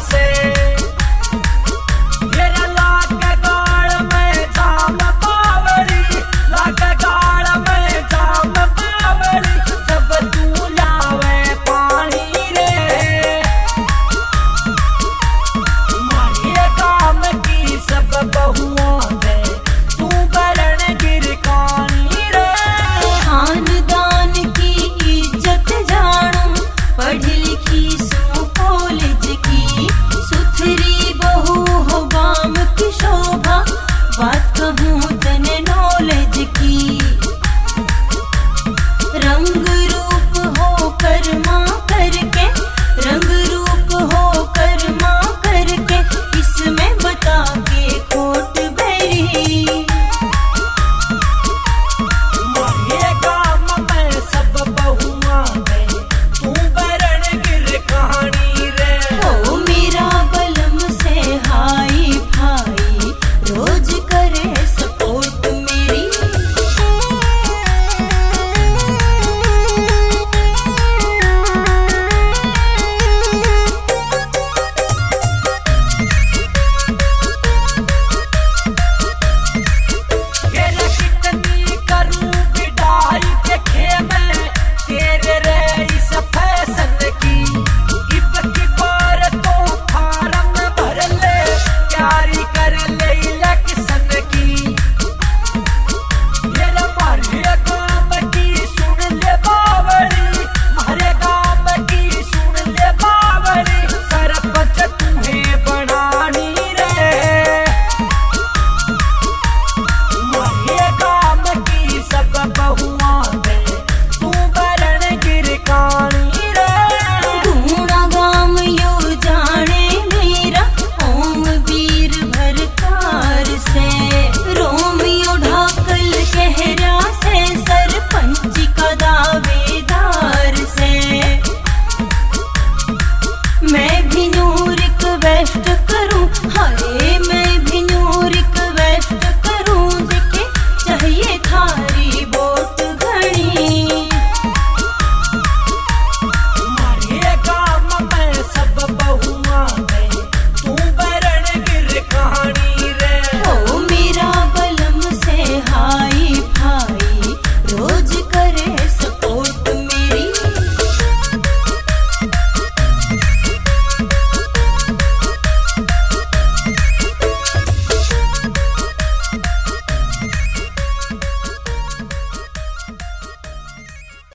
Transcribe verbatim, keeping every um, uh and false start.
से। मेरा लाग गाड़ में जाम बावरी, लाग गाड़ में जाम बावरी, जब तू लावे पानी रे। मारे काम की सब बहुओं दे तू बरन गिर कानी रे। खानदान की इज्जत जानू, पढ़ी लिखी सो कॉलेज की, सुथरी बहू हो गाम की शोभा, बात कहूँ तने नॉलेज की। रंग रूप हो कर्मा करके, रंग रूप हो कर्मा करके, इसमें बता के खोट बेरी। मारे काम में सब बहुआ दे तू बरन गिर कहानी रे। ओ मेरा बलम से हाई भाई, रोज करे सपोर्ट मेरी। तेरे कितनी करूं बिडाई देखे मैं तेरे रे इस फैशन की। इब की बार तो फारम भर ले, प्यारी कर ले इलेक्शन की। मेरा मारे काम की सुन ले बावरी, मारे काम की सुन ले बावरी, सरपंच तुम्हें बनानी रे। मारे काम की सब बहुआ दे तू बरन गिर कानी रे। गुणा गाम यो जाने मेरा, ओम वीर भरकार से। रोमियो ढाकल कहरा से, सरपंच का दावेदार से। मैं भी नूर रिक्वेस्ट